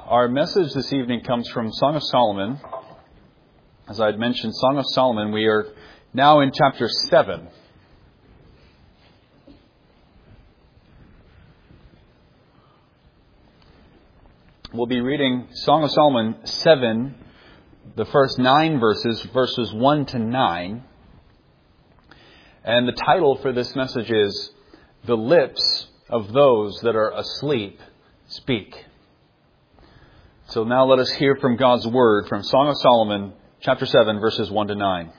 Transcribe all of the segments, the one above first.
Our message this evening comes from Song of Solomon. As I had mentioned, Song of Solomon, we are now in chapter 7. We'll be reading Song of Solomon 7, the first 9 verses 1 to 9. And the title for this message is, "The Lips of Those That Are Asleep Speak." So now let us hear from God's Word from Song of Solomon, chapter 7, verses 1 to 9.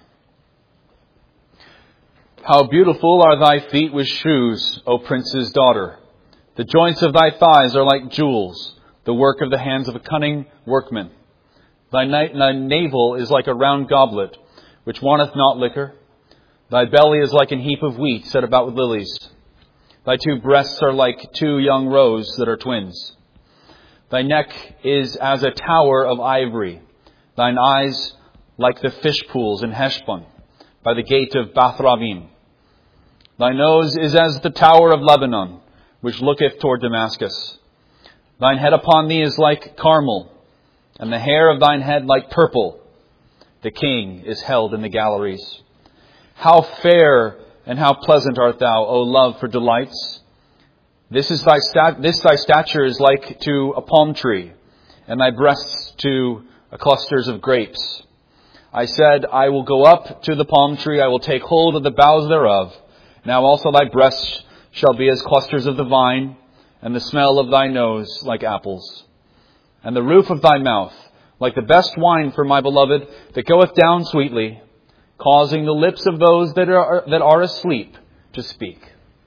How beautiful are thy feet with shoes, O prince's daughter! The joints of thy thighs are like jewels, the work of the hands of a cunning workman. Thy navel is like a round goblet, which wanteth not liquor. Thy belly is like an heap of wheat set about with lilies. Thy two breasts are like two young roes that are twins. Thy neck is as a tower of ivory. Thine eyes like the fish pools in Heshbon, by the gate of Bath-ravim. Thy nose is as the tower of Lebanon, which looketh toward Damascus. Thine head upon thee is like Carmel, and the hair of thine head like purple. The king is held in the galleries. How fair and how pleasant art thou, O love, for delights! This thy stature is like to a palm tree, and thy breasts to clusters of grapes. I said, I will go up to the palm tree, I will take hold of the boughs thereof. Now also thy breasts shall be as clusters of the vine, and the smell of thy nose like apples. And the roof of thy mouth like the best wine for my beloved, that goeth down sweetly, causing the lips of those that are asleep to speak.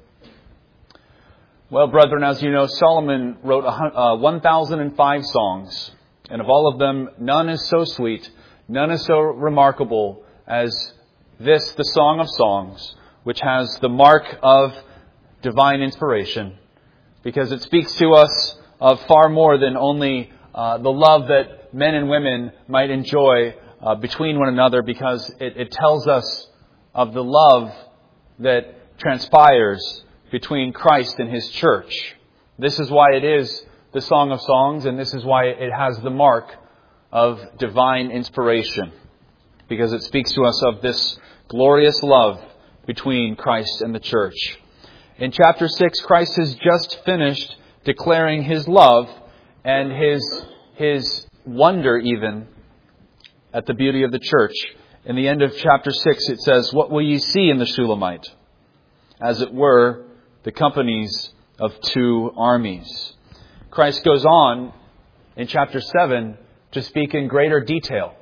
Well, brethren, as you know, Solomon wrote 1,005 songs, and of all of them, none is so sweet, none is so remarkable as this, the Song of Songs, which has the mark of divine inspiration, because it speaks to us of far more than only the love that men and women might enjoy between one another, because it tells us of the love that transpires between Christ and His church. This is why it is the Song of Songs, and this is why it has the mark of divine inspiration, because it speaks to us of this glorious love between Christ and the church. In chapter 6, Christ has just finished declaring His love and His wonder even at the beauty of the church. In the end of chapter 6, it says, "What will ye see in the Shulamite? As it were, the companies of two armies." Christ goes on in chapter 7 to speak in greater detail.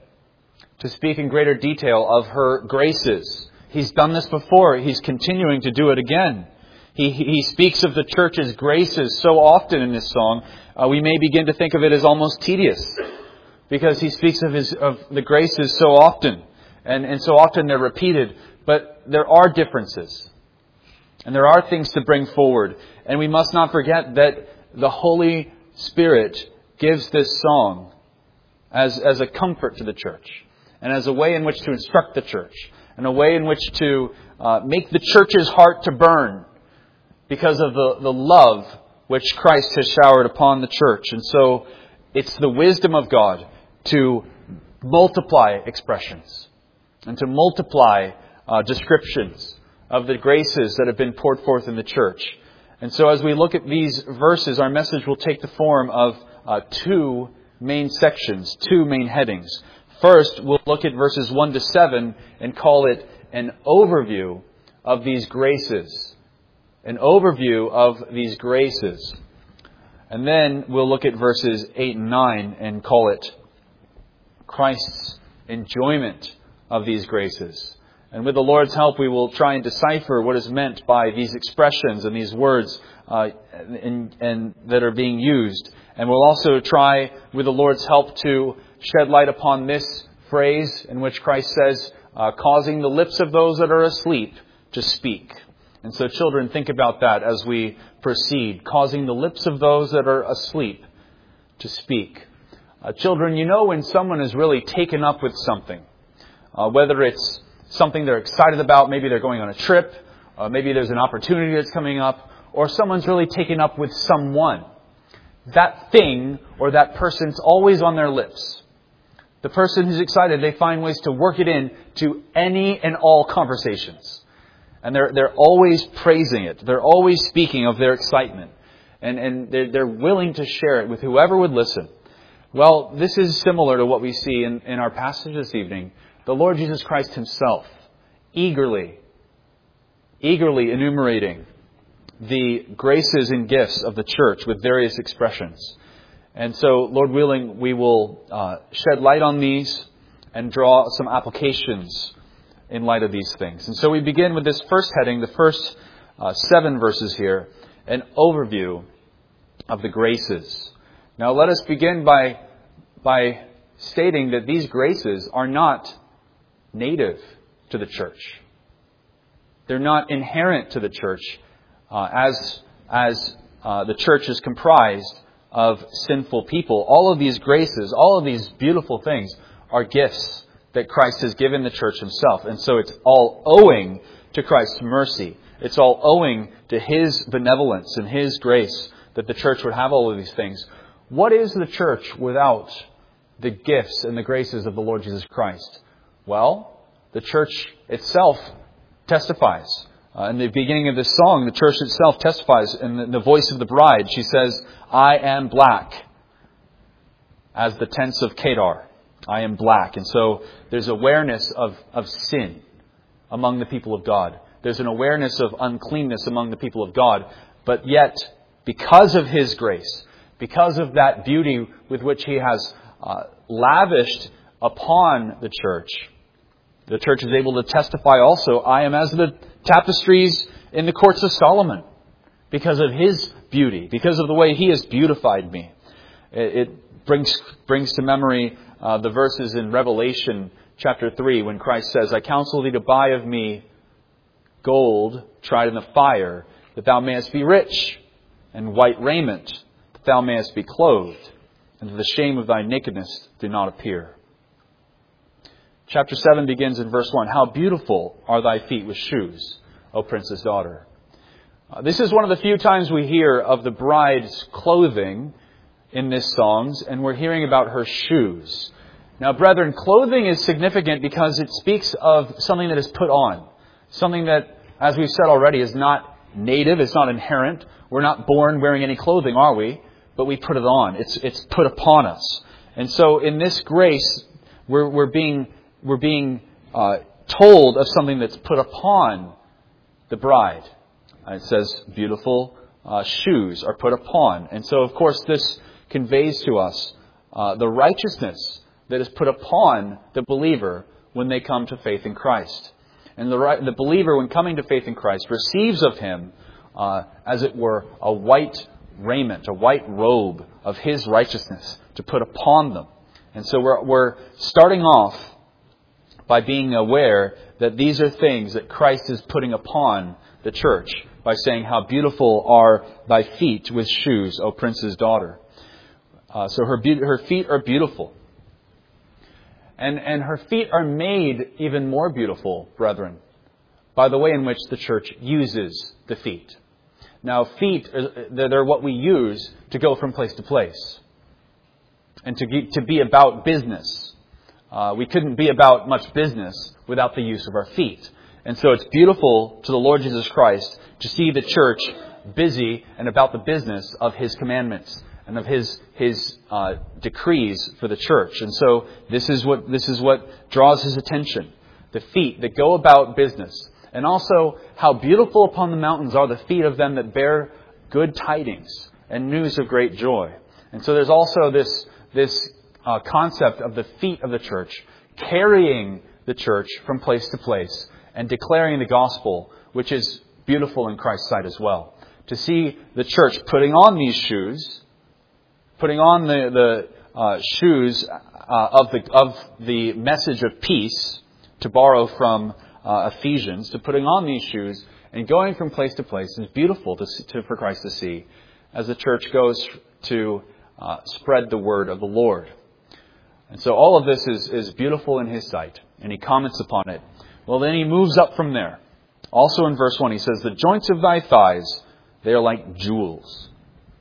Of her graces. He's done this before. He's continuing to do it again. He speaks of the church's graces so often in this song, we may begin to think of it as almost tedious, because he speaks of the graces so often, and so often they're repeated. But there are differences, and there are things to bring forward, and we must not forget that the Holy Spirit gives this song as a comfort to the church, and as a way in which to instruct the church, and a way in which to make the church's heart to burn, because of the love which Christ has showered upon the church. And so it's the wisdom of God to multiply expressions and to multiply descriptions of the graces that have been poured forth in the church. And so as we look at these verses, our message will take the form of two main sections, two main headings. First, we'll look at verses 1 to 7 and call it an overview of these graces. An overview of these graces. And then we'll look at verses 8 and 9 and call it Christ's enjoyment of these graces. And with the Lord's help, we will try and decipher what is meant by these expressions and these words and that are being used. And we'll also try, with the Lord's help, to shed light upon this phrase in which Christ says, causing the lips of those that are asleep to speak. And so, children, think about that as we proceed. Causing the lips of those that are asleep to speak. Children, you know when someone is really taken up with something. Whether it's something they're excited about, maybe they're going on a trip, maybe there's an opportunity that's coming up, or someone's really taken up with someone. that thing or that person's always on their lips. The person who's excited, they find ways to work it in to any and all conversations. And they're always praising it. They're always speaking of their excitement. And they're willing to share it with whoever would listen. Well, this is similar to what we see in our passage this evening. The Lord Jesus Christ himself eagerly enumerating the graces and gifts of the church with various expressions. And so, Lord willing, we will shed light on these and draw some applications in light of these things. And so we begin with this first heading, the first 7 verses here, an overview of the graces. Now let us begin by stating that these graces are not native to the church. They're not inherent to the church as the church is comprised of sinful people. All of these graces, all of these beautiful things are gifts that Christ has given the church himself. And so it's all owing to Christ's mercy. It's all owing to his benevolence and his grace that the church would have all of these things. What is the church without the gifts and the graces of the Lord Jesus Christ? Well, the church itself testifies. In the beginning of this song, the church itself testifies in the voice of the bride. She says, I am black as the tents of Kedar. I am black. And so there's awareness of sin among the people of God. There's an awareness of uncleanness among the people of God. But yet, because of his grace, because of that beauty with which he has lavished upon the church is able to testify also, I am as the tapestries in the courts of Solomon, because of his beauty, because of the way he has beautified me. It brings to memory the verses in Revelation chapter 3 when Christ says, I counsel thee to buy of me gold tried in the fire, that thou mayest be rich, and white raiment, that thou mayest be clothed, and that the shame of thy nakedness do not appear. Chapter 7 begins in verse 1. How beautiful are thy feet with shoes, O princess daughter. This is one of the few times we hear of the bride's clothing in this songs, and we're hearing about her shoes. Now, brethren, clothing is significant because it speaks of something that is put on. Something that, as we've said already, is not native, it's not inherent. We're not born wearing any clothing, are we? But we put it on. It's put upon us. And so in this grace, we're being told of something that's put upon the bride. It says beautiful shoes are put upon. And so, of course, this conveys to us the righteousness that is put upon the believer when they come to faith in Christ. And the believer, when coming to faith in Christ, receives of him, as it were, a white raiment, a white robe of his righteousness to put upon them. And so we're starting off by being aware that these are things that Christ is putting upon the church by saying, how beautiful are thy feet with shoes, O prince's daughter. So her feet are beautiful. And her feet are made even more beautiful, brethren, by the way in which the church uses the feet. Now, feet, they're what we use to go from place to place and to be about business. We couldn't be about much business without the use of our feet. And so it's beautiful to the Lord Jesus Christ to see the church busy and about the business of his commandments and of his decrees for the church. And so this is what draws his attention. The feet that go about business. And also how beautiful upon the mountains are the feet of them that bear good tidings and news of great joy. And so there's also this concept of the feet of the church, carrying the church from place to place and declaring the gospel, which is beautiful in Christ's sight as well. To see the church putting on these shoes, putting on the shoes of the message of peace, to borrow from Ephesians, to putting on these shoes and going from place to place is beautiful for Christ to see as the church goes to spread the word of the Lord. And so all of this is beautiful in his sight, and he comments upon it. Well, then he moves up from there. Also in verse 1, he says, the joints of thy thighs, they are like jewels.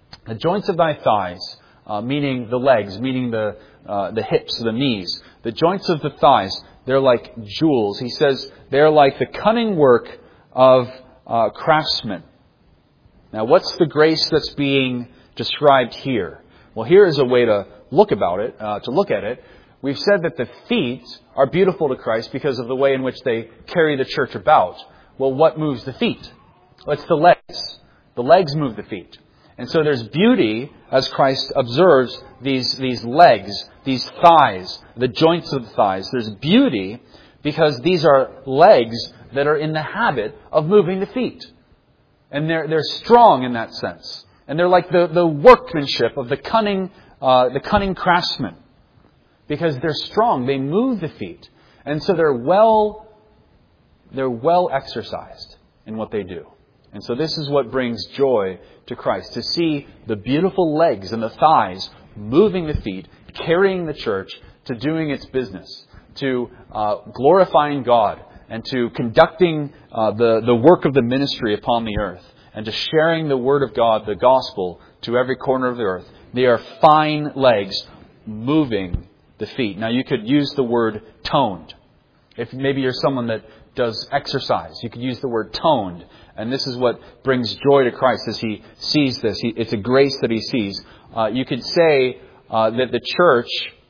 The joints of thy thighs, meaning the legs, meaning the hips, the knees. The joints of the thighs, they're like jewels. He says they're like the cunning work of craftsmen. Now, what's the grace that's being described here? Well, here is a way to look about it, to look at it. We've said that the feet are beautiful to Christ because of the way in which they carry the church about. Well, what moves the feet? Well, it's the legs. The legs move the feet. And so there's beauty as Christ observes these legs, these thighs, the joints of the thighs. There's beauty because these are legs that are in the habit of moving the feet. And they're strong in that sense. And they're like the workmanship of the cunning craftsman. Because they're strong, they move the feet. And so they're well exercised in what they do. And so this is what brings joy to Christ, to see the beautiful legs and the thighs moving the feet, carrying the church to doing its business, to glorifying God, and to conducting the work of the ministry upon the earth, and to sharing the Word of God, the gospel, to every corner of the earth. They are fine legs moving the feet. Now, you could use the word toned. If maybe you're someone that does exercise, you could use the word toned. And this is what brings joy to Christ as He sees this. It's a grace that He sees. You could say that the church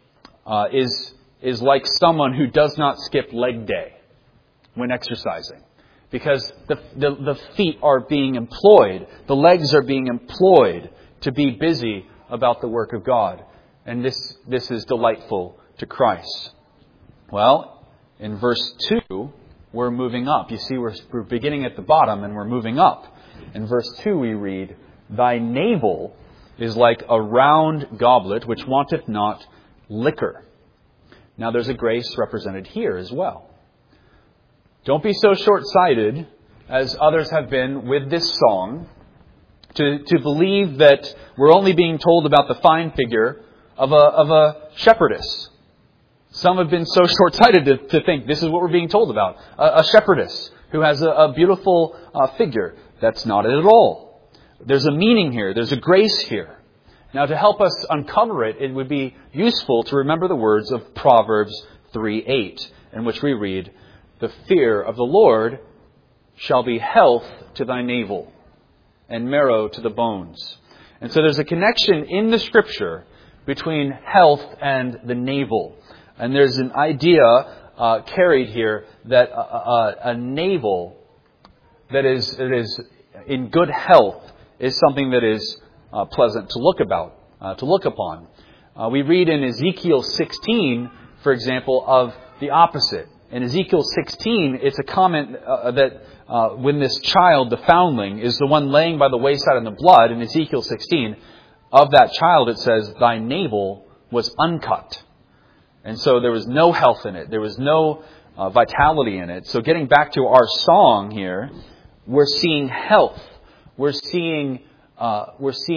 is like someone who does not skip leg day when exercising. Because the feet are being employed, the legs are being employed to be busy about the work of God. And this is delightful to Christ. Well, in verse 2, we're moving up. You see, we're beginning at the bottom and we're moving up. In verse 2 we read, Thy navel is like a round goblet which wanteth not liquor. Now there's a grace represented here as well. Don't be so short-sighted as others have been with this song to believe that we're only being told about the fine figure of a shepherdess. Some have been so short-sighted to think this is what we're being told about. A shepherdess who has a beautiful figure. That's not it at all. There's a meaning here. There's a grace here. Now, to help us uncover it, it would be useful to remember the words of Proverbs 3:8, in which we read, The fear of the Lord shall be health to thy navel and marrow to the bones. And so there's a connection in the Scripture between health and the navel. And there's an idea carried here that a navel that is in good health is something that is pleasant to look upon. We read in Ezekiel 16, for example, of the opposite. In Ezekiel 16, it's a comment that when this child, the foundling, is the one laying by the wayside in the blood, in Ezekiel 16, of that child it says, Thy navel was uncut. And so there was no health in it. There was no vitality in it. So getting back to our song here, we're seeing health. We're seeing a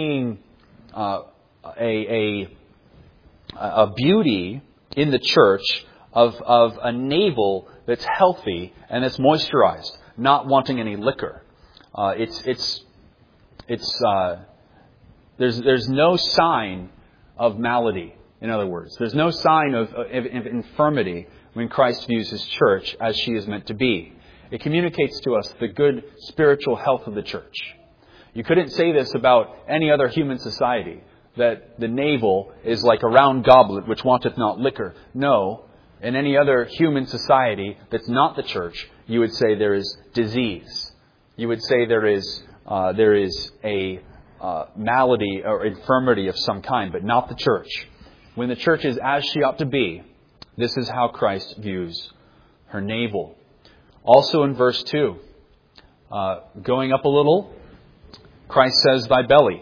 beauty in the church of a navel that's healthy and that's moisturized, not wanting any liquor. There's no sign of malady. In other words, there's no sign of infirmity when Christ views His church as she is meant to be. It communicates to us the good spiritual health of the church. You couldn't say this about any other human society, that the navel is like a round goblet which wanteth not liquor. No, in any other human society that's not the church, you would say there is disease. You would say there is a malady or infirmity of some kind, but not the church. When the church is as she ought to be, this is how Christ views her navel. Also in verse 2, going up a little, Christ says, Thy belly.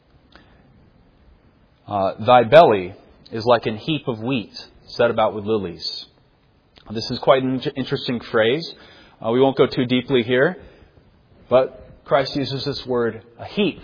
Thy belly is like an heap of wheat set about with lilies. This is quite an interesting phrase. We won't go too deeply here, but Christ uses this word, a heap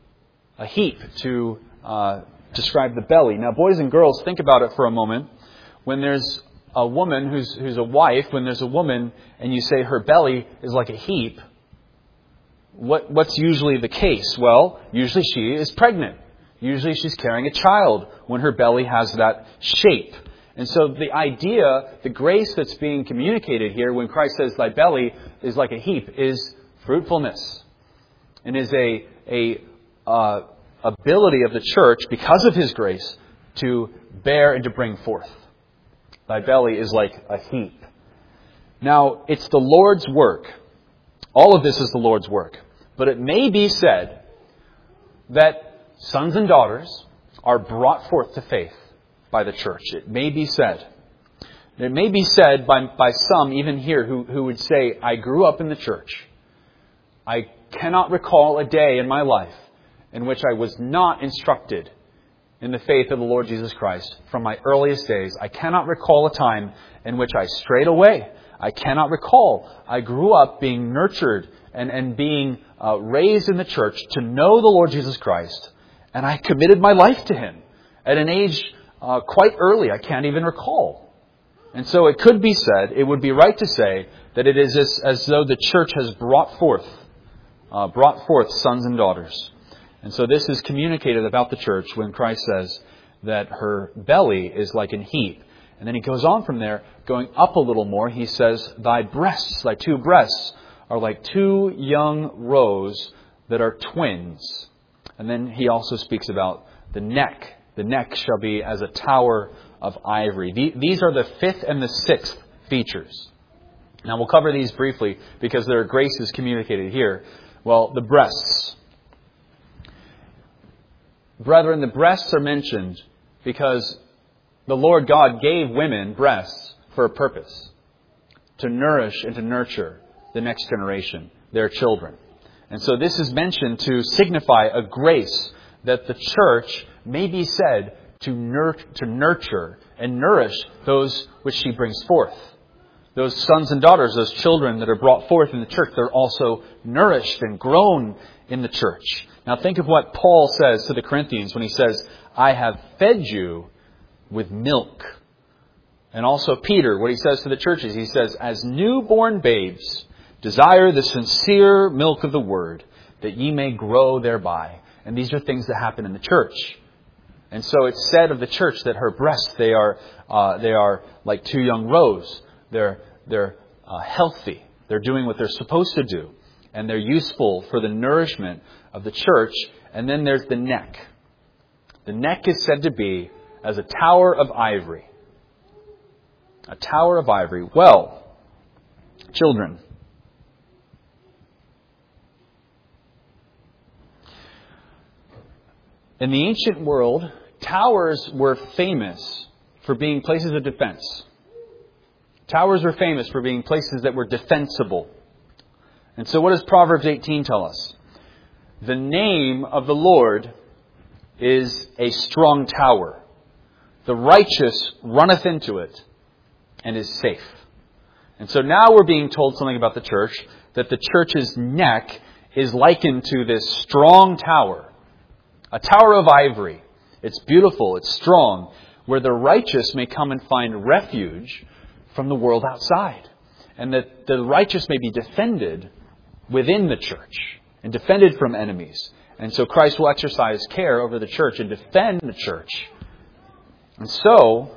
to describe the belly. Now, boys and girls, think about it for a moment. When there's a woman who's a wife, when there's a woman and you say her belly is like a heap, what's usually the case? Well, usually she is pregnant. Usually she's carrying a child when her belly has that shape. And so the idea, the grace that's being communicated here when Christ says thy belly is like a heap, is fruitfulness. And is a ability of the church, because of His grace, to bear and to bring forth. Thy belly is like a heap. Now, it's the Lord's work. All of this is the Lord's work. But it may be said that sons and daughters are brought forth to faith by the church. It may be said. It may be said by some, even here, who would say, I grew up in the church. I cannot recall a day in my life in which I was not instructed in the faith of the Lord Jesus Christ from my earliest days. I cannot recall a time in which I strayed away. I cannot recall. I grew up being nurtured and being raised in the church to know the Lord Jesus Christ. And I committed my life to Him at an age quite early. I can't even recall. And so it could be said, it would be right to say, that it is as though the church has brought forth sons and daughters. And so this is communicated about the church when Christ says that her belly is like an heap. And then He goes on from there, going up a little more. He says, thy two breasts are like two young roes that are twins. And then He also speaks about the neck. The neck shall be as a tower of ivory. These are the fifth and the sixth features. Now we'll cover these briefly because their grace is communicated here. Well, the breasts. Brethren, the breasts are mentioned because the Lord God gave women breasts for a purpose. To nourish and to nurture the next generation, their children. And so this is mentioned to signify a grace that the church may be said to nurture and nourish those which she brings forth. Those sons and daughters, those children that are brought forth in the church, they're also nourished and grown in the church. Now think of what Paul says to the Corinthians when he says, I have fed you with milk. And also Peter, what he says to the churches, he says, as newborn babes, desire the sincere milk of the word, that ye may grow thereby. And these are things that happen in the church. And so it's said of the church that her breasts, they are like two young roes. They're healthy. They're doing what they're supposed to do. And they're useful for the nourishment of the church. And then there's the neck. The neck is said to be as a tower of ivory. A tower of ivory. Well, children. In the ancient world, towers were famous for being places of defense. Towers were famous for being places that were defensible. And so what does Proverbs 18 tell us? The name of the Lord is a strong tower. The righteous runneth into it and is safe. And so now we're being told something about the church, that the church's neck is likened to this strong tower. A tower of ivory. It's beautiful, it's strong, where the righteous may come and find refuge from the world outside. And that the righteous may be defended within the church and defended from enemies. And so Christ will exercise care over the church and defend the church. And so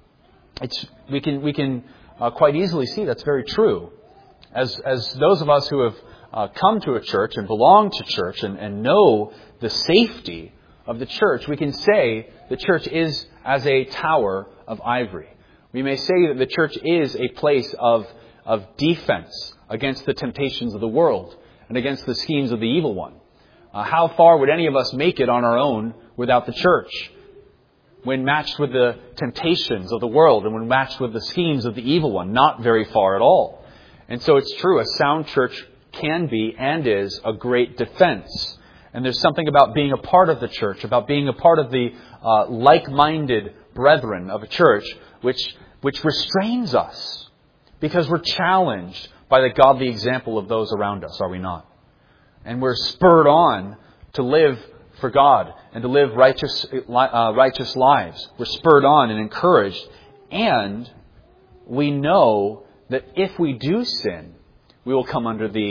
we can quite easily see that's very true. As those of us who have come to a church and belong to church and know the safety of the church, we can say the church is as a tower of ivory. We may say that the church is a place of defense against the temptations of the world and against the schemes of the evil one. How far would any of us make it on our own without the church? When matched with the temptations of the world and when matched with the schemes of the evil one, not very far at all. And so it's true, a sound church can be and is a great defense. And there's something about being a part of the church, about being a part of the like-minded brethren of a church, which restrains us. Because we're challenged by the godly example of those around us, are we not? And we're spurred on to live for God and to live righteous lives. We're spurred on and encouraged. And we know that if we do sin, we will come under the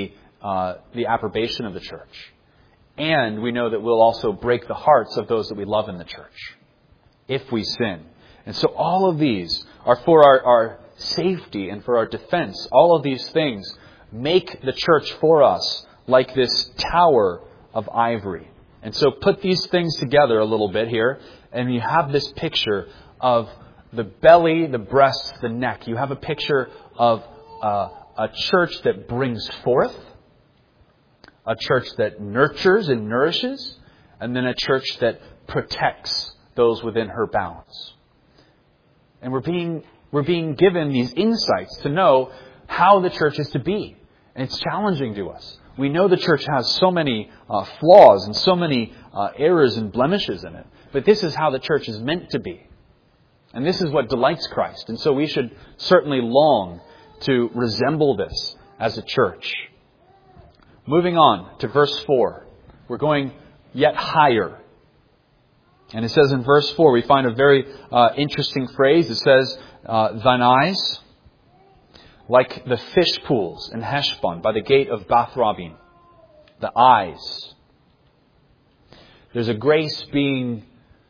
the approbation of the church. And we know that we'll also break the hearts of those that we love in the church if we sin. And so all of these are for our safety and for our defense. All of these things make the church for us like this tower of ivory. And so put these things together a little bit here, and you have this picture of the belly, the breast, the neck. You have a picture of a church that brings forth, a church that nurtures and nourishes, and then a church that protects those within her bounds. And we're being given these insights to know how the church is to be. And it's challenging to us. We know the church has so many flaws and so many errors and blemishes in it. But this is how the church is meant to be. And this is what delights Christ. And so we should certainly long to resemble this as a church. Moving on to verse 4. We're going yet higher. And it says in verse 4, we find a very interesting phrase. It says, thine eyes, like the fish pools in Heshbon by the gate of Bath-rabbim. The eyes. There's a grace being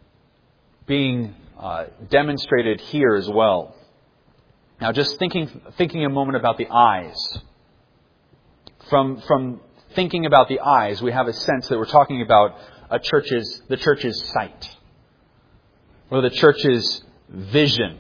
demonstrated here as well. Now, just thinking a moment about the eyes. From thinking about the eyes, we have a sense that we're talking about the church's sight, or the church's vision,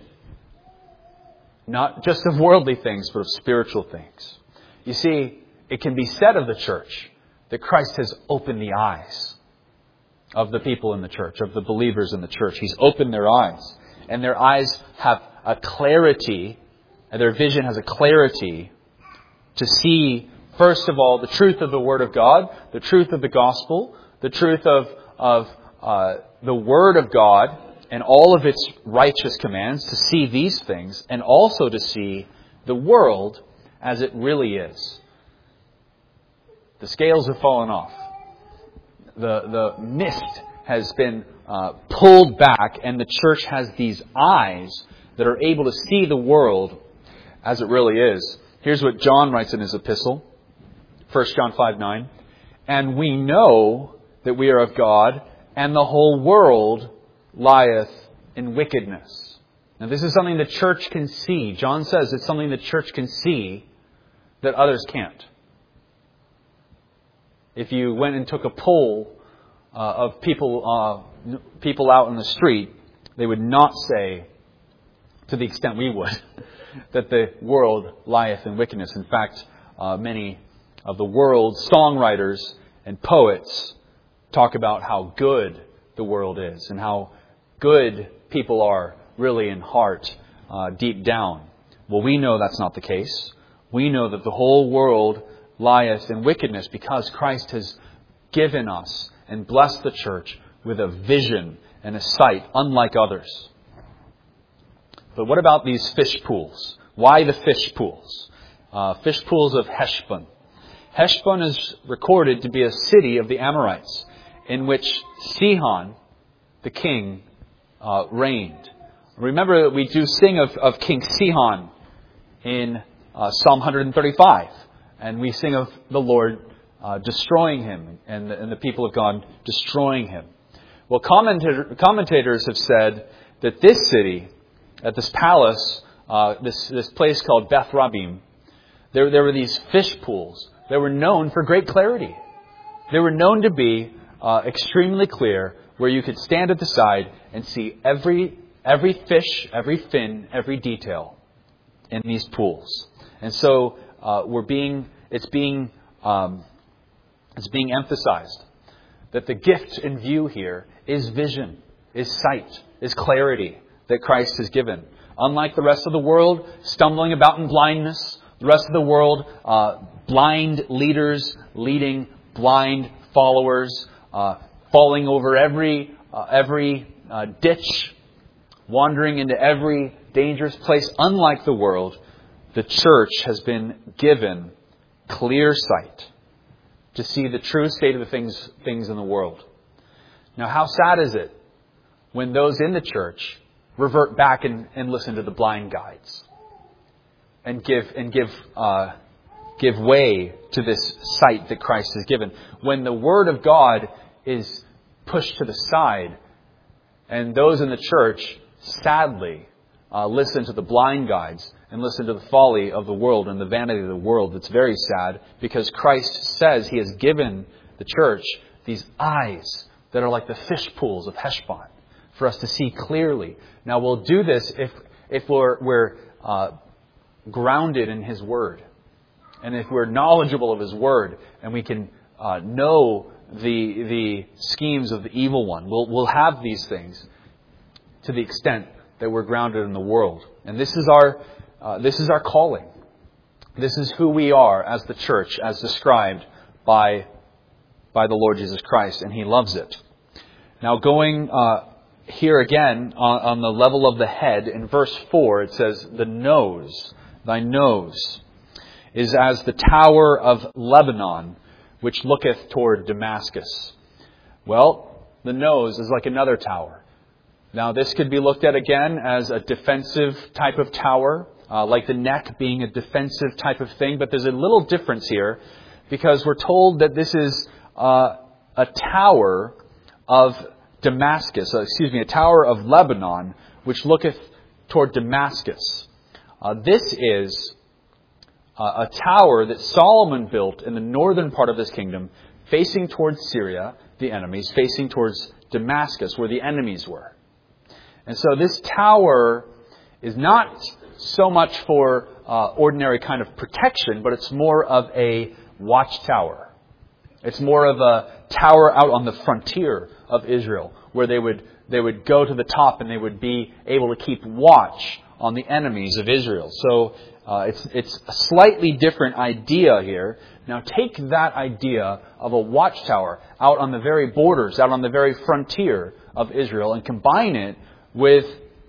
not just of worldly things, but of spiritual things. You see, it can be said of the church that Christ has opened the eyes of the people in the church, of the believers in the church. He's opened their eyes, and their eyes have a clarity, and their vision has a clarity to see, first of all, the truth of the Word of God, the truth of the gospel, the truth of the Word of God and all of its righteous commands, to see these things, and also to see the world as it really is. The scales have fallen off. The mist has been pulled back, and the church has these eyes that are able to see the world as it really is. Here's what John writes in his epistle, 1 John 5:9. And we know that we are of God, and the whole world lieth in wickedness. Now, this is something the church can see. John says it's something the church can see that others can't. If you went and took a poll of people out in the street, they would not say, to the extent we would, that the world lieth in wickedness. In fact, many of the world's songwriters and poets talk about how good the world is and how good people are really in heart, deep down. Well, we know that's not the case. We know that the whole world lieth in wickedness because Christ has given us and blessed the church with a vision and a sight unlike others. But what about these fish pools? Why the fish pools? Fish pools of Heshbon. Heshbon is recorded to be a city of the Amorites in which Sihon, the king, reigned. Remember that we do sing of King Sihon in Psalm 135. And we sing of the Lord destroying him and the people of God destroying him. Well, commentators have said that this city, at this palace, this place called Bath-rabbim, there were these fish pools that were known for great clarity. They were known to be extremely clear, where you could stand at the side and see every fish, every fin, every detail in these pools. And so it's being emphasized that the gift in view here is vision, is sight, is clarity that Christ has given. Unlike the rest of the world, stumbling about in blindness, the rest of the world, blind leaders leading blind followers, falling over every ditch, wandering into every dangerous place. Unlike the world, the church has been given clear sight to see the true state of the things in the world. Now, how sad is it when those in the church revert back and listen to the blind guides and give give way to this sight that Christ has given. When the Word of God is pushed to the side, and those in the church, sadly, listen to the blind guides and listen to the folly of the world and the vanity of the world. It's very sad, because Christ says He has given the church these eyes that are like the fish pools of Heshbon for us to see clearly. Now, we'll do this if we're grounded in His Word, and if we're knowledgeable of His Word, and we can know the schemes of the evil one. We'll have these things to the extent that we're grounded in the world. And this is our calling. This is who we are as the church, as described by the Lord Jesus Christ, and He loves it. Now, going here again on the level of the head, in verse 4, it says, "The nose, thy nose, is as the tower of Lebanon, which looketh toward Damascus." Well, the nose is like another tower. Now, this could be looked at again as a defensive type of tower, like the neck being a defensive type of thing. But there's a little difference here, because we're told that this is a tower of Damascus, a tower of Lebanon, which looketh toward Damascus. This is a tower that Solomon built in the northern part of his kingdom, facing towards Syria, the enemies, facing towards Damascus, where the enemies were. And so this tower is not so much for ordinary kind of protection, but it's more of a watchtower. It's more of a tower out on the frontier of Israel, where they would go to the top and they would be able to keep watch on the enemies of Israel. So it's a slightly different idea here. Now take that idea of a watchtower out on the very borders, out on the very frontier of Israel, and combine it with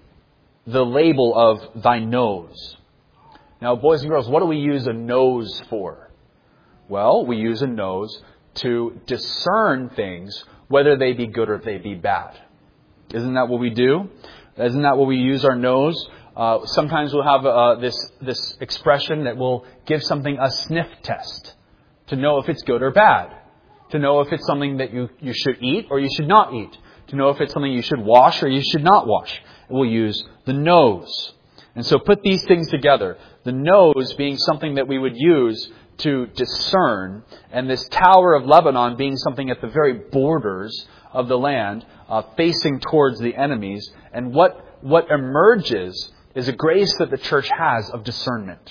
the label of thy nose. Now, boys and girls, what do we use a nose for? Well, we use a nose to discern things, whether they be good or they be bad. Isn't that what we do? Isn't that what we use our nose? Sometimes we'll have this expression that will give something a sniff test to know if it's good or bad, to know if it's something that you should eat or you should not eat, to know if it's something you should wash or you should not wash. We'll use the nose. And so put these things together. The nose being something that we would use to discern, and this Tower of Lebanon being something at the very borders of the land, facing towards the enemies. And what emerges is a grace that the church has of discernment.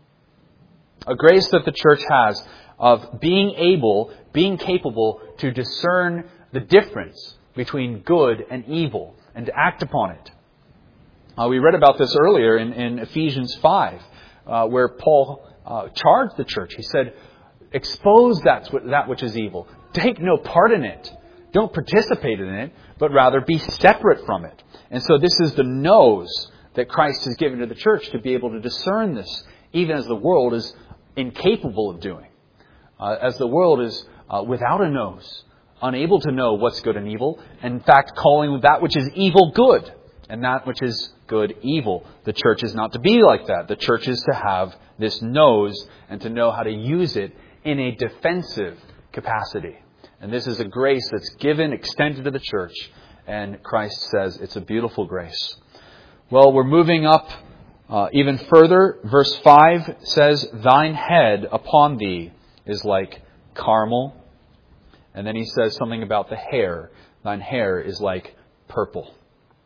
A grace that the church has of being capable to discern the difference between good and evil and to act upon it. We read about this earlier in Ephesians 5, where Paul charged the church. He said, expose that which is evil. Take no part in it. Don't participate in it, but rather be separate from it. And so this is the nose that Christ has given to the church to be able to discern this, even as the world is incapable of doing. As the world is without a nose, unable to know what's good and evil, in fact calling that which is evil good, and that which is good evil. The church is not to be like that. The church is to have this nose and to know how to use it in a defensive capacity. And this is a grace that's given, extended to the church, and Christ says it's a beautiful grace. Well, we're moving up even further. Verse 5 says, thine head upon thee is like carmel. And then he says something about the hair. Thine hair is like purple.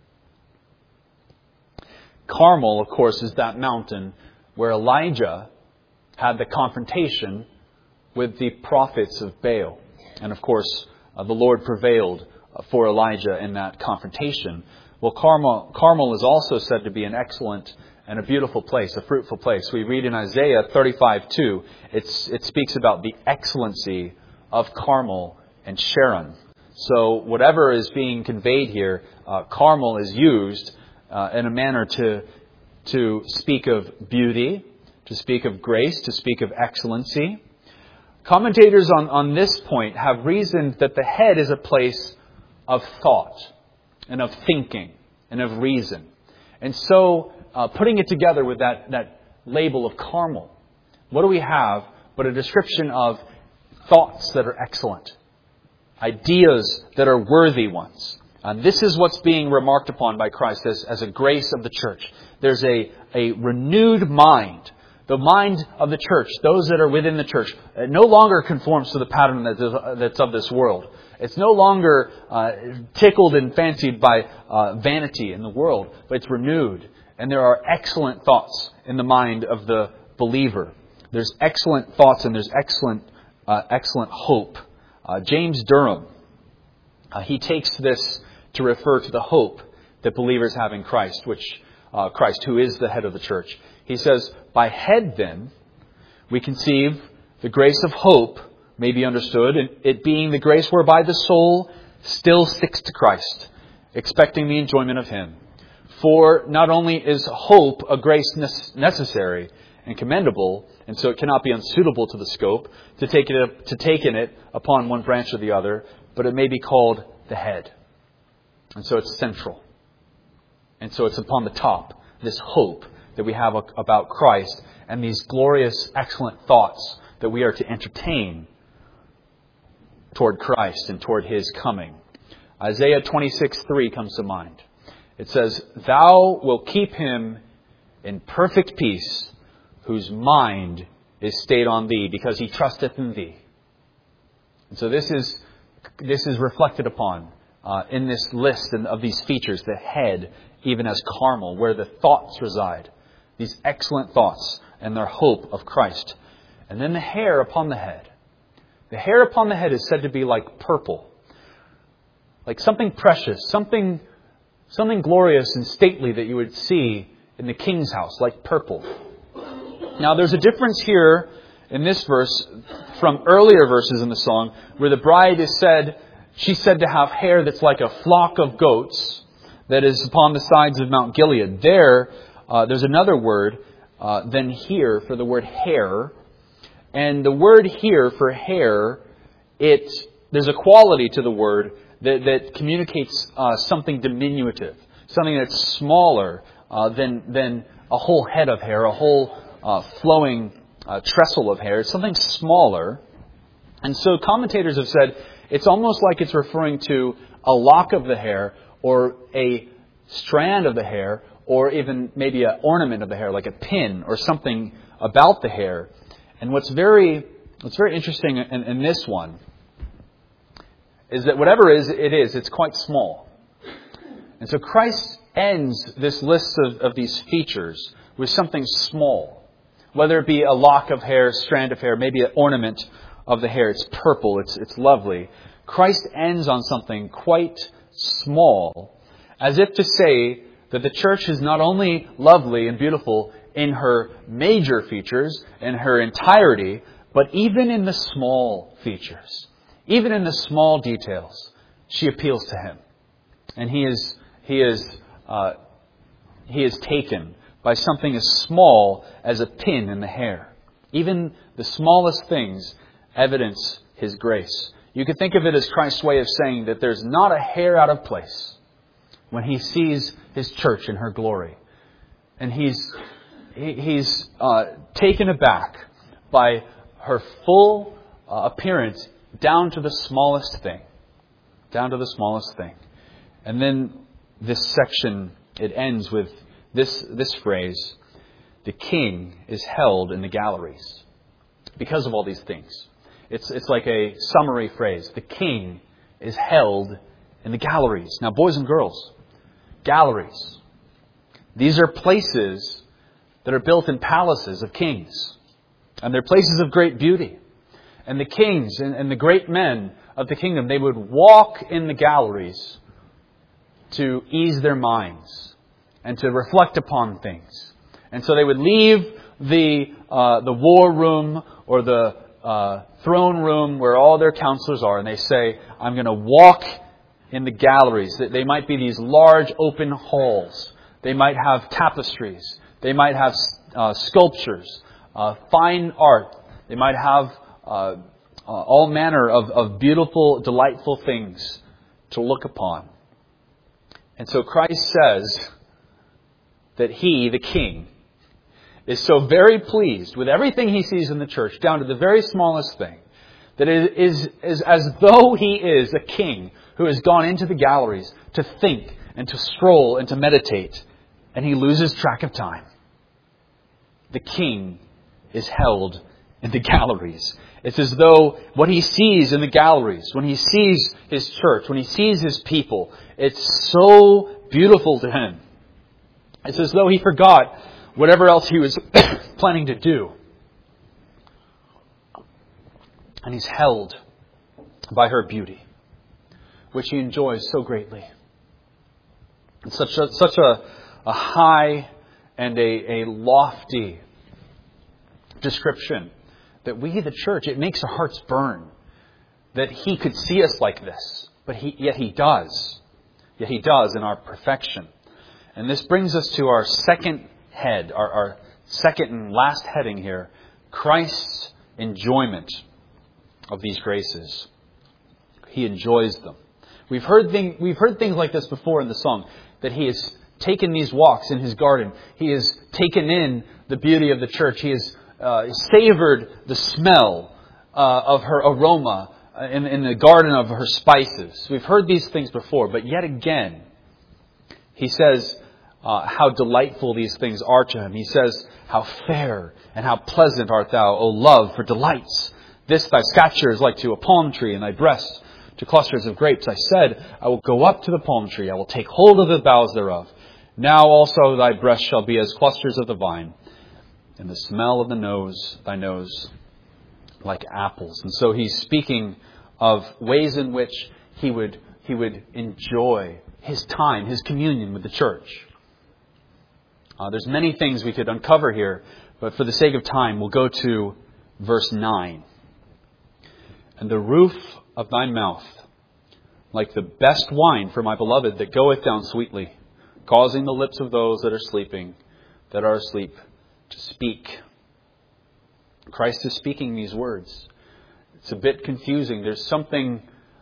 Carmel, of course, is that mountain where Elijah had the confrontation with the prophets of Baal. And of course, the Lord prevailed for Elijah in that confrontation. Well, Carmel is also said to be an excellent and a beautiful place, a fruitful place. We read in Isaiah 35:2, it speaks about the excellency of Carmel and Sharon. So whatever is being conveyed here, Carmel is used in a manner to speak of beauty, to speak of grace, to speak of excellency. Commentators on this point have reasoned that the head is a place of thought and of thinking and of reason. And so putting it together with that label of Carmel, what do we have but a description of thoughts that are excellent, ideas that are worthy ones. And this is what's being remarked upon by Christ as a grace of the church. There's a renewed mind. The mind of the church, those that are within the church, no longer conforms to the pattern that's of this world. It's no longer tickled and fancied by vanity in the world, but it's renewed. And there are excellent thoughts in the mind of the believer. There's excellent thoughts and there's excellent hope. James Durham, he takes this to refer to the hope that believers have in Christ, Christ, who is the head of the church. He says, by head then, we conceive the grace of hope may be understood, it being the grace whereby the soul still sticks to Christ, expecting the enjoyment of Him. For not only is hope a grace necessary and commendable, and so it cannot be unsuitable to the scope to take in it upon one branch or the other, but it may be called the head. And so it's central. And so it's upon the top, this hope that we have about Christ and these glorious, excellent thoughts that we are to entertain toward Christ and toward His coming. Isaiah 26:3 comes to mind. It says, Thou wilt keep him in perfect peace, whose mind is stayed on Thee, because he trusteth in Thee. And so this is reflected upon in this list of these features, the head, even as Carmel, where the thoughts reside. These excellent thoughts and their hope of Christ. And then the hair upon the head. The hair upon the head is said to be like purple. Like something precious, something glorious and stately that you would see in the king's house, like purple. Now there's a difference here in this verse from earlier verses in the song where the bride she's said to have hair that's like a flock of goats that is upon the sides of Mount Gilead. There's another word than here for the word hair. And the word here for hair, there's a quality to the word that communicates something diminutive, something that's smaller than a whole head of hair, a whole flowing trestle of hair. It's something smaller. And so commentators have said it's almost like it's referring to a lock of the hair or a strand of the hair or even maybe an ornament of the hair, like a pin or something about the hair. And what's very interesting in this one is that whatever it is, it's quite small. And so Christ ends this list of these features with something small. Whether it be a lock of hair, strand of hair, maybe an ornament of the hair. It's purple, it's lovely. Christ ends on something quite small, as if to say that the church is not only lovely and beautiful in her major features, in her entirety, but even in the small features, even in the small details, she appeals to Him. And He is taken by something as small as a pin in the hair. Even the smallest things evidence His grace. You could think of it as Christ's way of saying that there's not a hair out of place when He sees His church in her glory. And He's taken aback by her full appearance down to the smallest thing. Down to the smallest thing. And then this section, it ends with this phrase, the king is held in the galleries. Because of all these things. It's like a summary phrase. The king is held in the galleries. Now, boys and girls, galleries. These are places that are built in palaces of kings. And they're places of great beauty. And the kings and the great men of the kingdom, they would walk in the galleries to ease their minds and to reflect upon things. And so they would leave the war room or the throne room where all their counselors are, and they say, I'm going to walk in the galleries. They might be these large open halls. They might have tapestries. They might have sculptures, fine art. They might have all manner of beautiful, delightful things to look upon. And so Christ says that He, the King, is so very pleased with everything he sees in the church, down to the very smallest thing, that it is as though he is a king who has gone into the galleries to think and to stroll and to meditate, and he loses track of time. The king is held in the galleries. It's as though what he sees in the galleries, when he sees his church, when he sees his people, it's so beautiful to him. It's as though he forgot whatever else he was planning to do. And he's held by her beauty, which he enjoys so greatly. It's such a high and a lofty description that we, the church, it makes our hearts burn that he could see us like this. But yet he does. Yet he does in our perfection. And this brings us to our second head, our second and last heading here, Christ's enjoyment of these graces. He enjoys them. We've heard things like this before in the song, that he has taken these walks in his garden. He has taken in the beauty of the church. He has savored the smell of her aroma in the garden of her spices. We've heard these things before, but yet again, he says how delightful these things are to him. He says, how fair and how pleasant art thou, O love, for delights. This thy stature is like to a palm tree, and thy breast to clusters of grapes. I said, I will go up to the palm tree. I will take hold of the boughs thereof. Now also thy breast shall be as clusters of the vine, and the smell of thy nose like apples. And so he's speaking of ways in which he would enjoy his time, his communion with the church. There's many things we could uncover here, but for the sake of time, we'll go to verse 9. And the roof of thy mouth, like the best wine for my beloved, that goeth down sweetly, causing the lips of those that are asleep, to speak. Christ is speaking these words. It's a bit confusing. There's something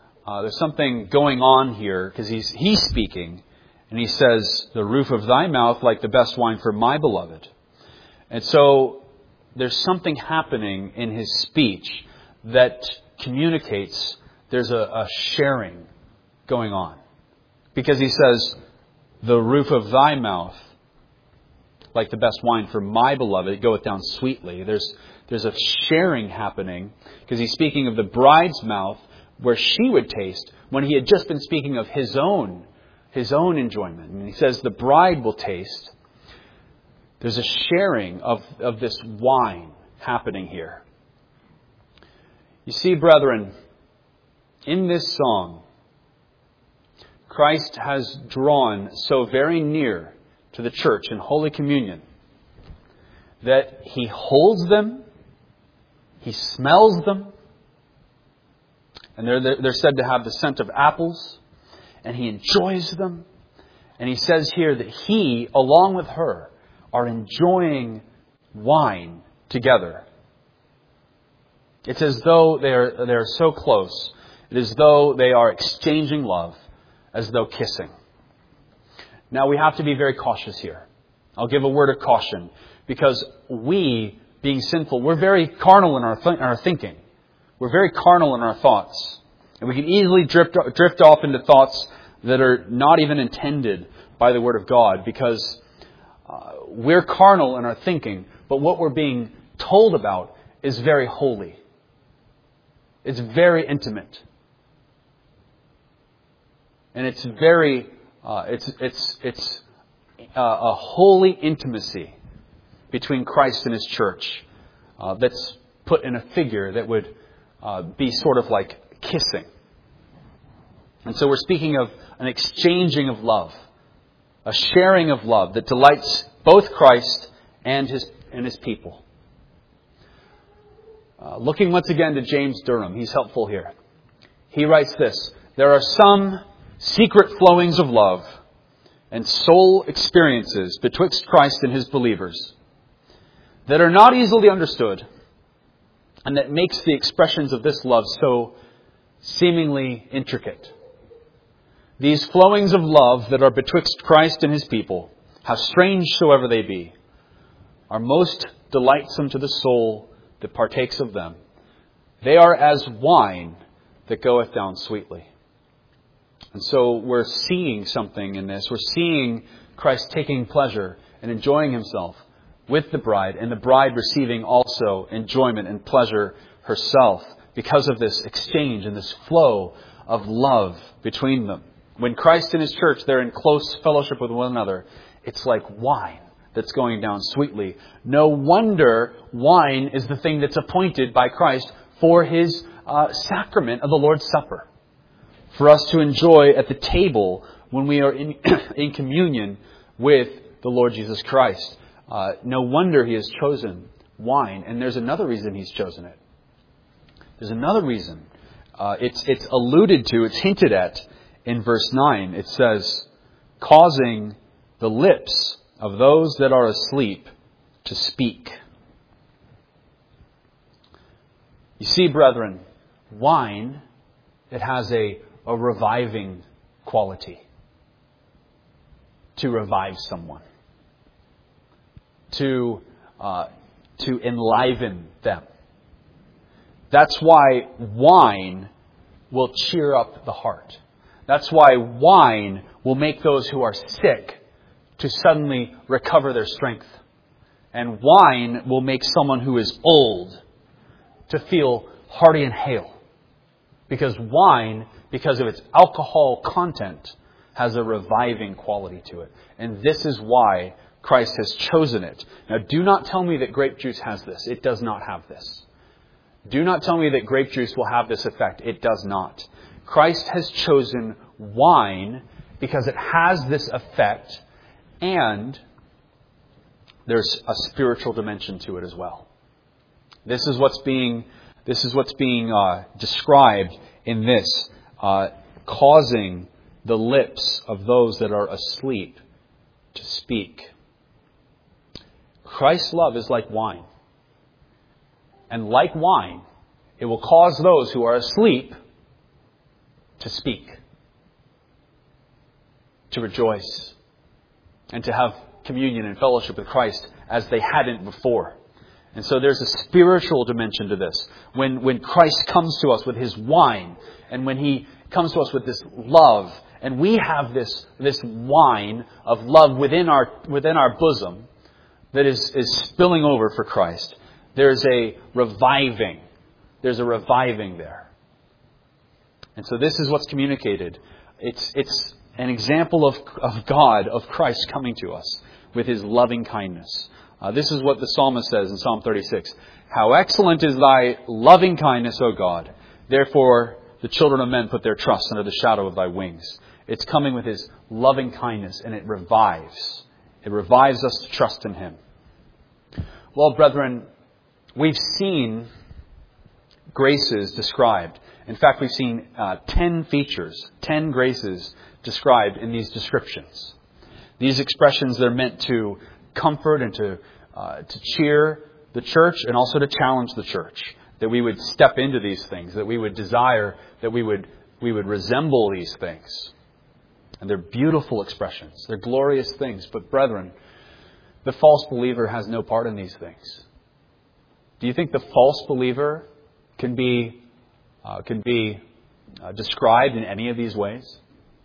going on here, because he's speaking, and he says, the roof of thy mouth like the best wine for my beloved. And so there's something happening in his speech that communicates there's a sharing going on. Because he says, the roof of thy mouth like the best wine for my beloved, it goeth down sweetly. There's a sharing happening, because he's speaking of the bride's mouth where she would taste when he had just been speaking of his own enjoyment. And he says the bride will taste. There's a sharing of this wine happening here. You see, brethren, in this song, Christ has drawn so very near to the church in Holy Communion that he holds them, he smells them, and they're said to have the scent of apples, and he enjoys them. And he says here that he, along with her, are enjoying wine together. It's as though they are so close. It is as though they are exchanging love, as though kissing. Now we have to be very cautious here. I'll give a word of caution, because we, being sinful, we're very carnal in our thinking. We're very carnal in our thoughts. And we can easily drift off into thoughts that are not even intended by the Word of God, because we're carnal in our thinking, but what we're being told about is very holy. It's very intimate. And it's very, it's a holy intimacy between Christ and His church that's put in a figure that would be sort of like kissing. And so we're speaking of an exchanging of love, a sharing of love that delights both Christ and his people. Looking once again to James Durham, he's helpful here. He writes this: there are some secret flowings of love and soul experiences betwixt Christ and his believers that are not easily understood, and that makes the expressions of this love so seemingly intricate. These flowings of love that are betwixt Christ and his people, how strange soever they be, are most delightsome to the soul that partakes of them. They are as wine that goeth down sweetly. And so we're seeing something in this. We're seeing Christ taking pleasure and enjoying himself with the bride, and the bride receiving also enjoyment and pleasure herself because of this exchange and this flow of love between them. When Christ and his church, they're in close fellowship with one another, it's like wine that's going down sweetly. No wonder wine is the thing that's appointed by Christ for his sacrament of the Lord's Supper, for us to enjoy at the table when we are in communion with the Lord Jesus Christ. No wonder he has chosen wine. And there's another reason he's chosen it. There's another reason. It's alluded to, it's hinted at in verse 9. It says, causing the lips of those that are asleep to speak. You see, brethren, wine, it has a reviving quality. To revive someone. To enliven them. That's why wine will cheer up the heart. That's why wine will make those who are sick to suddenly recover their strength. And wine will make someone who is old to feel hearty and hale. Because wine, because of its alcohol content, has a reviving quality to it. And this is why Christ has chosen it. Now, do not tell me that grape juice has this. It does not have this. Do not tell me that grape juice will have this effect. It does not. Christ has chosen wine because it has this effect, and there's a spiritual dimension to it as well. This is what's being described in this, causing the lips of those that are asleep to speak. Christ's love is like wine. And like wine, it will cause those who are asleep to speak, to rejoice, and to have communion and fellowship with Christ as they hadn't before. And so there's a spiritual dimension to this. When Christ comes to us with his wine, and when he comes to us with this love, and we have this wine of love within our bosom that is spilling over for Christ, there's a reviving. There's a reviving there. And so this is what's communicated. It's an example of God, of Christ coming to us with his loving kindness. This is what the psalmist says in Psalm 36. How excellent is thy loving kindness, O God. Therefore, the children of men put their trust under the shadow of thy wings. It's coming with his loving kindness, and it revives. It revives us to trust in him. Well, brethren, we've seen graces described. In fact, we've seen 10 features, 10 graces described in these descriptions. These expressions, they're meant to comfort and to cheer the church, and also to challenge the church, that we would step into these things, that we would desire, that we would resemble these things. And they're beautiful expressions. They're glorious things. But brethren, the false believer has no part in these things. Do you think the false believer can be described in any of these ways?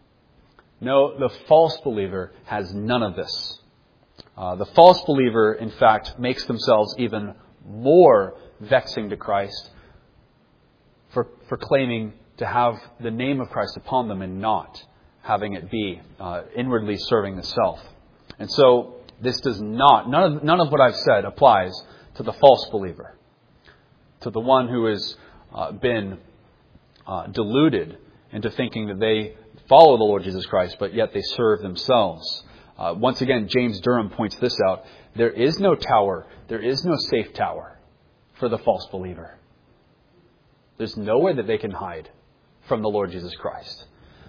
No, the false believer has none of this. The false believer, in fact, makes themselves even more vexing to Christ for claiming to have the name of Christ upon them and not having it be inwardly serving the self. And so this does not, none of what I've said applies to the false believer, to the one who has been deluded into thinking that they follow the Lord Jesus Christ, but yet they serve themselves. Once again, James Durham points this out. There is no tower, there is no safe tower for the false believer. There's nowhere that they can hide from the Lord Jesus Christ.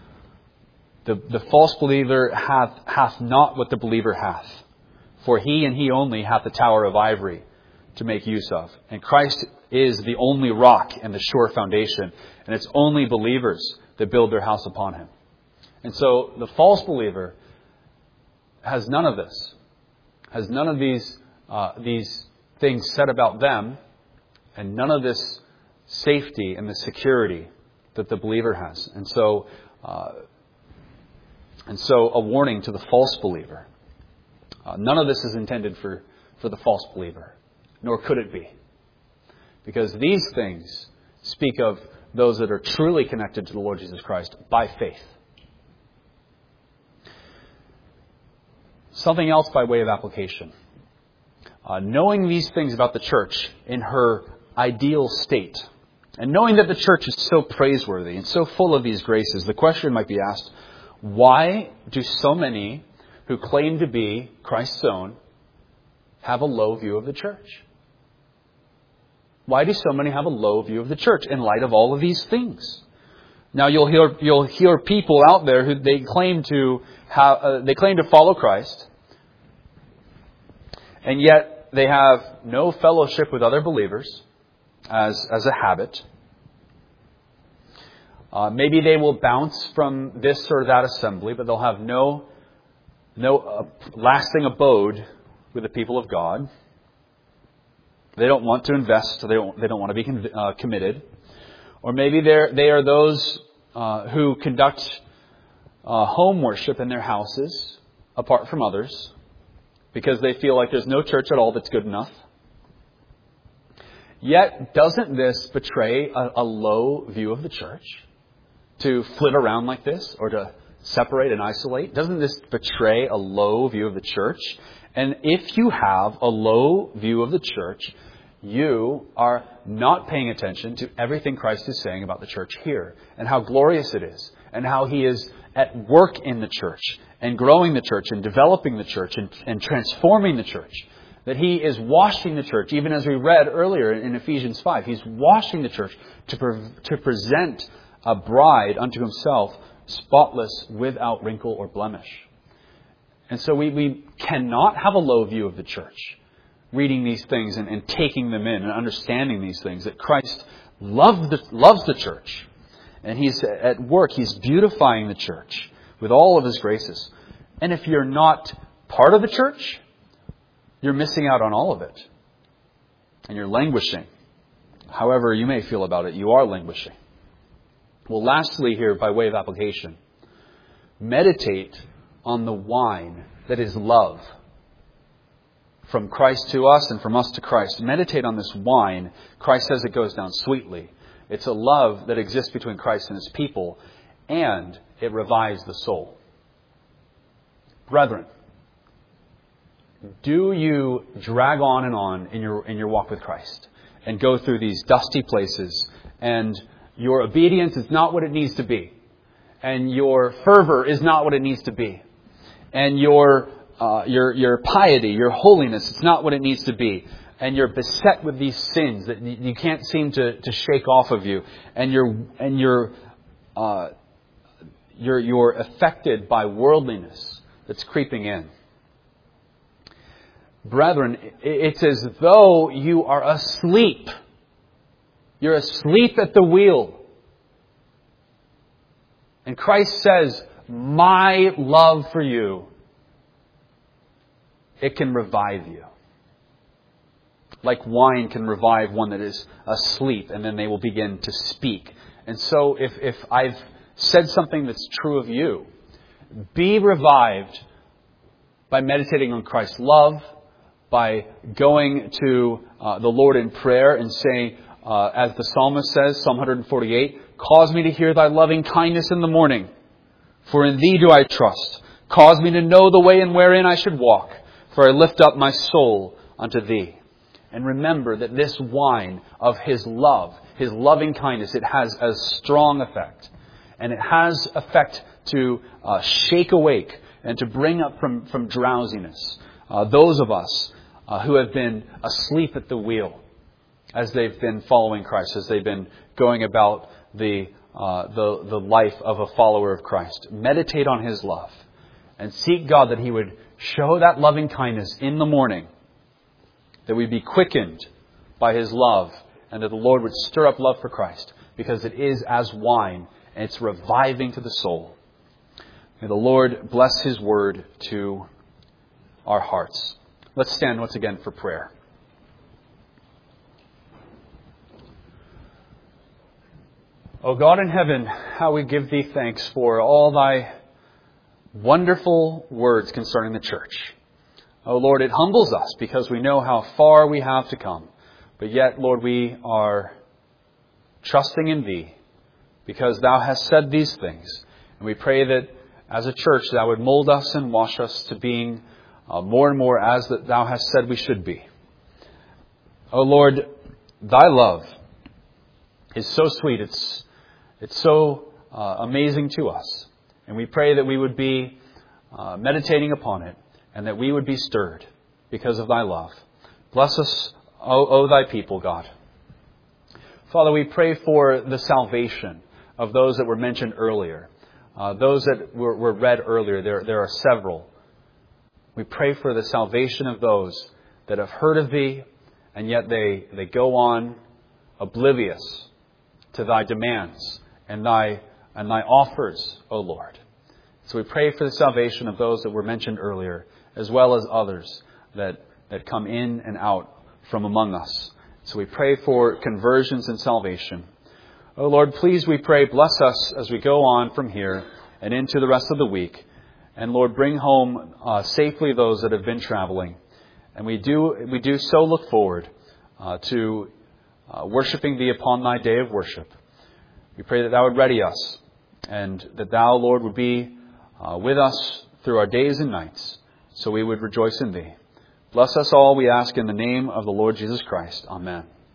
The false believer hath not what the believer hath. For he and he only hath the tower of ivory to make use of. And Christ is the only rock and the sure foundation. And it's only believers that build their house upon him. And so the false believer has none of this. Has none of these these things said about them, and none of this safety and the security that the believer has. And so a warning to the false believer. None of this is intended for the false believer, nor could it be. Because these things speak of those that are truly connected to the Lord Jesus Christ by faith. Something else by way of application. Knowing these things about the church in her ideal state, and knowing that the church is so praiseworthy and so full of these graces, the question might be asked, why do so many who claim to be Christ's own have a low view of the church? Why do so many have a low view of the church in light of all of these things? Now you'll hear people out there who they claim to follow Christ, and yet they have no fellowship with other believers as a habit. Maybe they will bounce from this or that assembly, but they'll have no lasting abode with the people of God. They don't want to invest. They don't want to be committed. Or maybe they are those who conduct home worship in their houses apart from others because they feel like there's no church at all that's good enough. Yet, doesn't this betray a low view of the church? To flit around like this or to separate and isolate? Doesn't this betray a low view of the church? And if you have a low view of the church, you are not paying attention to everything Christ is saying about the church here and how glorious it is and how He is at work in the church and growing the church and developing the church and transforming the church. That He is washing the church, even as we read earlier in Ephesians 5. He's washing the church to present a bride unto Himself, spotless, without wrinkle or blemish. And so we cannot have a low view of the church, reading these things and taking them in and understanding these things, that Christ loves the church. And He's at work. He's beautifying the church with all of His graces. And if you're not part of the church, you're missing out on all of it. And you're languishing. However you may feel about it, you are languishing. Well, lastly here, by way of application, meditate on the wine that is love. From Christ to us and from us to Christ. Meditate on this wine. Christ says it goes down sweetly. It's a love that exists between Christ and His people, and it revives the soul. Brethren, do you drag on and on in your walk with Christ and go through these dusty places, and your obedience is not what it needs to be, and your fervor is not what it needs to be, and your piety, your holiness, it's not what it needs to be, and you're beset with these sins that you can't seem to shake off of you, and you're affected by worldliness that's creeping in. Brethren, it's as though you are asleep. You're asleep at the wheel. And Christ says, my love for you, it can revive you. Like wine can revive one that is asleep, and then they will begin to speak. And so if I've said something that's true of you, be revived by meditating on Christ's love, by going to the Lord in prayer and saying, as the psalmist says, Psalm 148, cause me to hear Thy loving kindness in the morning, for in Thee do I trust. Cause me to know the way in wherein I should walk, for I lift up my soul unto Thee. And remember that this wine of His love, His loving kindness, it has a strong effect. And it has effect to shake awake and to bring up from drowsiness those of us who have been asleep at the wheel as they've been following Christ, as they've been going about the life of a follower of Christ. Meditate on His love and seek God that He would show that loving kindness in the morning, that we be quickened by His love, and that the Lord would stir up love for Christ, because it is as wine and it's reviving to the soul. May the Lord bless His word to our hearts. Let's stand once again for prayer. O God in heaven, how we give Thee thanks for all Thy wonderful words concerning the church. O Lord, it humbles us because we know how far we have to come. But yet, Lord, we are trusting in Thee because Thou hast said these things. And we pray that as a church, Thou would mold us and wash us to being more and more as that Thou hast said we should be. O Lord, Thy love is so sweet. It's so amazing to us. And we pray that we would be meditating upon it and that we would be stirred because of Thy love. Bless us, O Thy people, God. Father, we pray for the salvation of those that were mentioned earlier. Those that were read earlier, there are several. We pray for the salvation of those that have heard of Thee, and yet they go on oblivious to Thy demands and Thy offers, O Lord. So we pray for the salvation of those that were mentioned earlier, as well as others that come in and out from among us. So we pray for conversions and salvation. O Lord, please, we pray, bless us as we go on from here and into the rest of the week. And Lord, bring home safely those that have been traveling. And we do so look forward to worshiping Thee upon Thy day of worship. We pray that Thou would ready us and that Thou, Lord, would be with us through our days and nights, so we would rejoice in Thee. Bless us all, we ask, in the name of the Lord Jesus Christ. Amen.